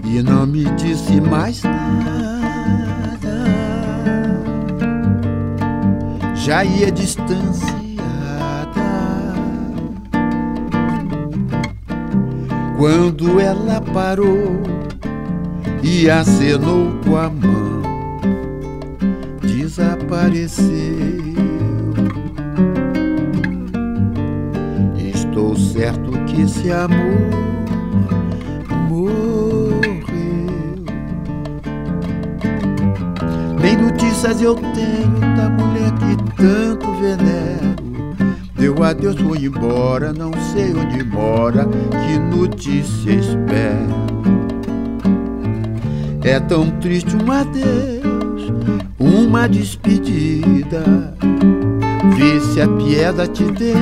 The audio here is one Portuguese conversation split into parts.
e não me disse mais nada. Já ia distanciada quando ela parou e acenou com a mão, desapareceu. Estou certo que esse amor morreu. Nem notícias eu tenho da mulher que tanto venero. Deu adeus, foi embora, não sei onde mora, que notícia espero. É tão triste um adeus, uma despedida. Vê se a piedade te Deus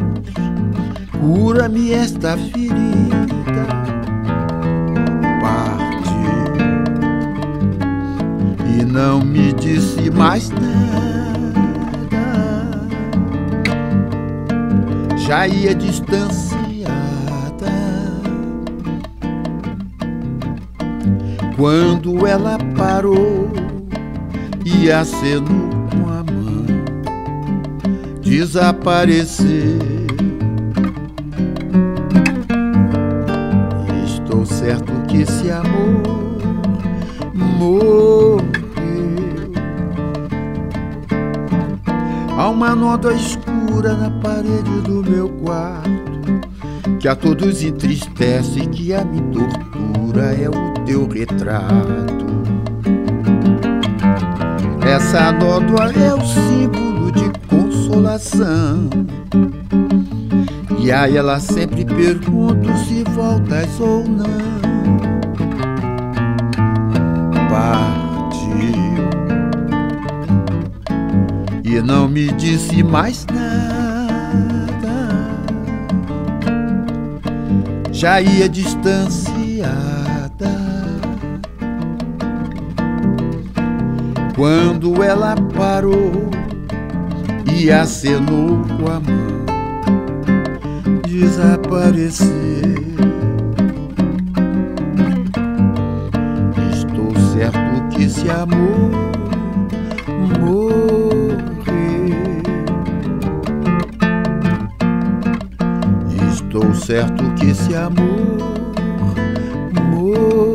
cura-me esta ferida. Partiu e não me disse mais nada. Já ia distanciada quando ela parou e acenou com a mão, desapareceu. Estou certo que esse amor morreu. Há uma nota escura na parede do meu quarto, que a todos entristece e que a me tortura, é o teu retrato. Essa nódoa é o símbolo de consolação, e a ela sempre pergunto se voltas ou não. Partiu e não me disse mais nada. Já ia distanciada quando ela parou e acenou com a mão, desapareceu. Estou certo que esse amor morreu. Estou certo que esse amor morreu.